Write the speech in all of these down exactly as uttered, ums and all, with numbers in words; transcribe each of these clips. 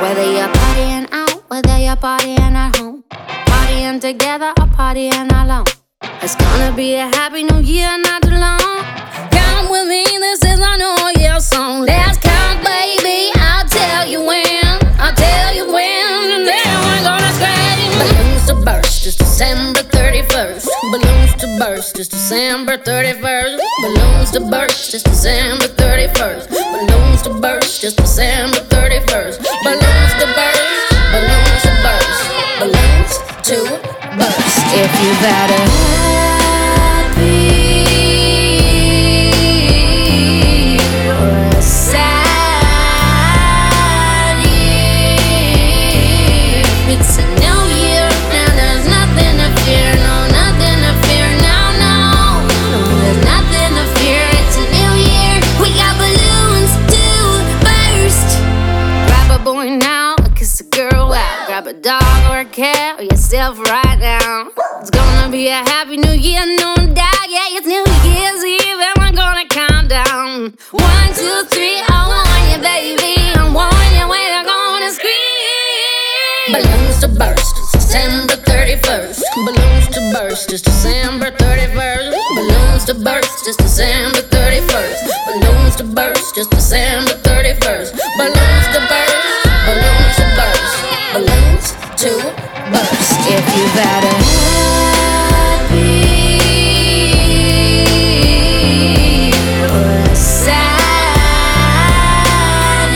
Whether you're partying out, whether you're partying at home, partying together or partying alone, it's gonna be a happy new year not too long. Count with me, this is our new year song. Let's count, baby, I'll tell you when, I'll tell you when, and then we're gonna scream. Balloons to burst, it's December thirty-first. Balloons to burst, it's December thirty-first. Balloons to burst, it's December thirty-first. Balloons to burst, it's December thirty-first. Balloons to burst, balloons to burst, balloons to burst. If you've had a happy or a sad year, it's a new year, now there's nothing to fear, no, nothing to fear, no, no, no, there's nothing to fear, it's a new year, we got balloons to burst. Grab a boy now, kiss a girl out, grab a dog or a cat or yourself right now. It's gonna be a happy new year, no doubt, yeah, it's New Year's Eve and we're gonna count down. One, two, three, I want you, baby, I want you, we're gonna scream. Balloons to burst, it's December thirty-first. Balloons to burst, it's December thirty-first. Balloons to burst, it's December thirty-first. Balloons to burst, it's December thirty-first. Balloons to burst, balloons to burst, balloons to burst. If you've had a happy or a sad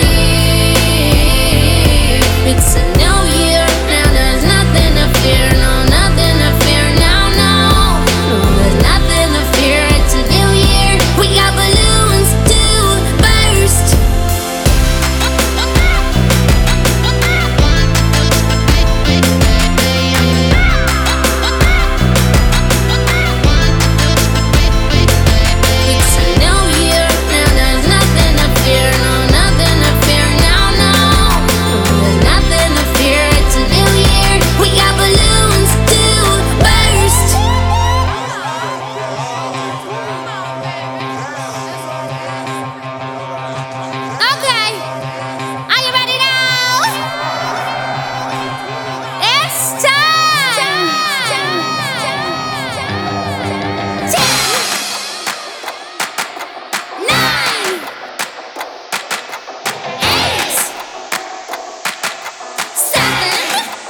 year, it's a new year, now there's nothing to fear, no, nothing to fear, no, no, no, there's nothing to fear, it's a new year, we got balloons to burst. It's a new year, now there's nothing to fear, no, nothing to fear, no, no, no, there's nothing to fear, it's a new year, we got balloons to burst. Okay, are you ready now? It's time. Ten, nine, eight, seven,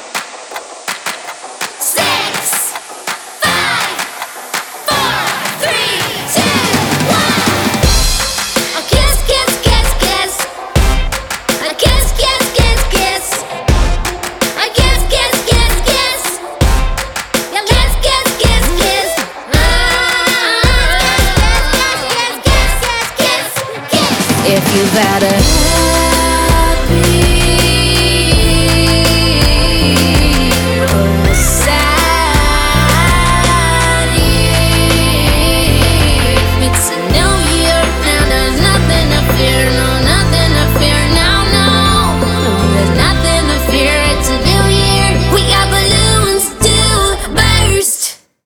six, five, four, three, two, one. A kiss, kiss, kiss, kiss. A kiss, kiss, kiss, kiss. A kiss, kiss, kiss, kiss. Yeah, kiss, kiss, kiss, kiss. Ah, kiss, kiss, kiss, kiss, kiss, kiss. If you've had a